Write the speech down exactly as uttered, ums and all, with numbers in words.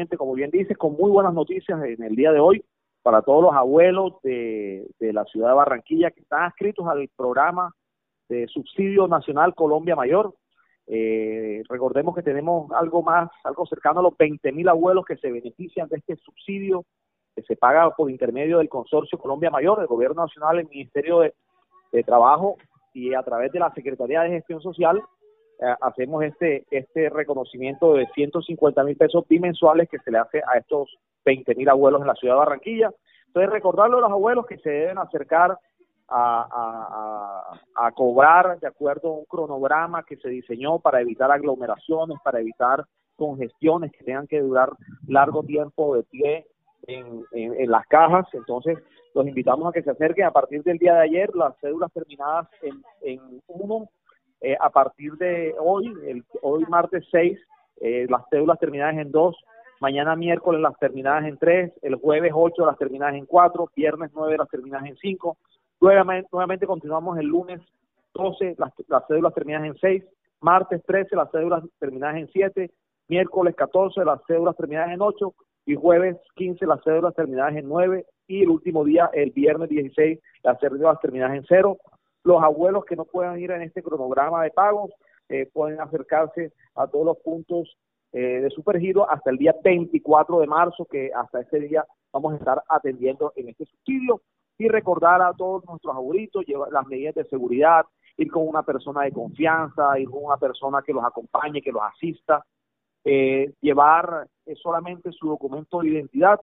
efectivamente, como bien dices, con muy buenas noticias en el día de hoy para todos los abuelos de, de la ciudad de Barranquilla que están adscritos al programa de subsidio nacional Colombia Mayor. Eh, recordemos que tenemos algo más, algo cercano a los veinte mil abuelos que se benefician de este subsidio que se paga por intermedio del consorcio Colombia Mayor, del Gobierno Nacional, el Ministerio de, de Trabajo y a través de la Secretaría de Gestión Social. Eh, hacemos este este reconocimiento de ciento cincuenta mil pesos bimensuales que se le hace a estos veinte mil abuelos en la ciudad de Barranquilla. Entonces, recordarle a los abuelos que se deben acercar a, a, a, a cobrar de acuerdo a un cronograma que se diseñó para evitar aglomeraciones, para evitar congestiones que tengan que durar largo tiempo de pie en, en, en las cajas. Entonces, los invitamos a que se acerquen a partir del día de ayer, las cédulas terminadas en, en uno. Eh, a partir de hoy, el, hoy martes seis, eh, las cédulas terminadas en dos, mañana miércoles las terminadas en tres, el jueves ocho las terminadas en cuatro, viernes nueve las terminadas en cinco, nuevamente, nuevamente continuamos el lunes doce, las, las cédulas terminadas en seis, martes trece, las cédulas terminadas en siete, miércoles catorce, las cédulas terminadas en ocho, y jueves quince, las cédulas terminadas en nueve, y el último día, el viernes dieciséis, las cédulas terminadas en cero. Los abuelos que no puedan ir en este cronograma de pagos eh, pueden acercarse a todos los puntos eh, de Supergiro hasta el día veinticuatro de marzo, que hasta ese día vamos a estar atendiendo en este subsidio, y recordar a todos nuestros abuelitos llevar las medidas de seguridad, ir con una persona de confianza, ir con una persona que los acompañe, que los asista, eh, llevar eh, solamente su documento de identidad